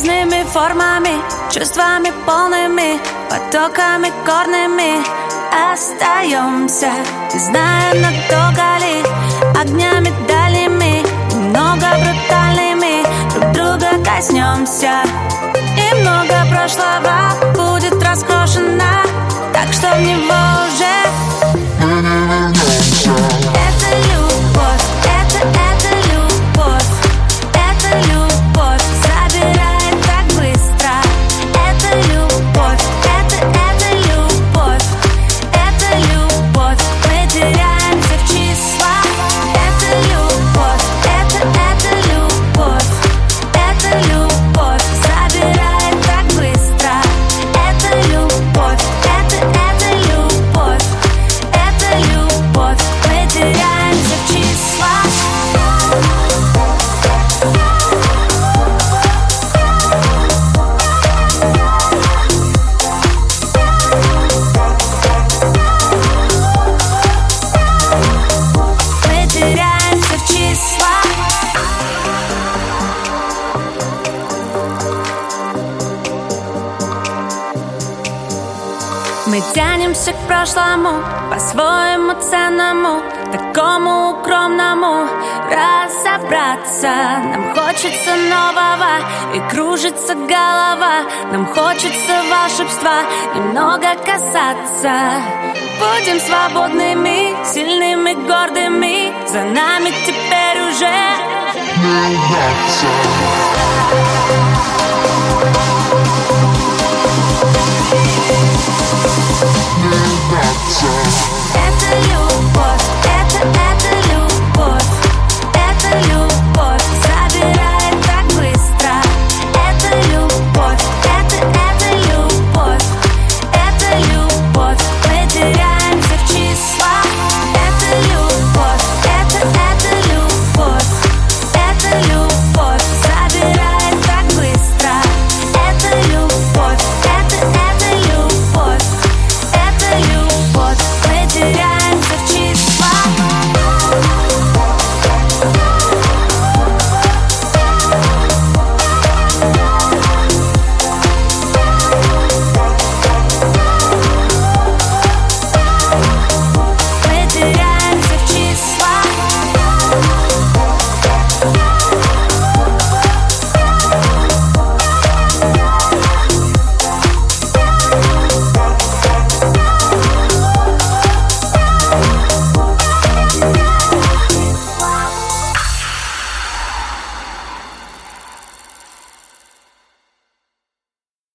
разными формами, чувствами полными, потоками горными остаемся, не зная, надолго ли, огнями дальними, немного брутальными, друг друга коснемся. И много прошлого будет раскрошено, так что в него уже это любовь, это любовь, это любовь забирает так быстро. Это любовь, это любовь, это любовь, мы теряемся в числах. Это любовь, это любовь, это любовь забирает так быстро. Это любовь, это любовь, это любовь, мы теряемся в числах. Мы теряемся в числах. Мы тянемся к прошлому, по-своему ценному, такому укромному. Разобраться нам хочется нового, и кружится голова. Нам хочется волшебства, немного касаться. Будем свободными, сильными, гордыми. За нами теперь уже не угнаться.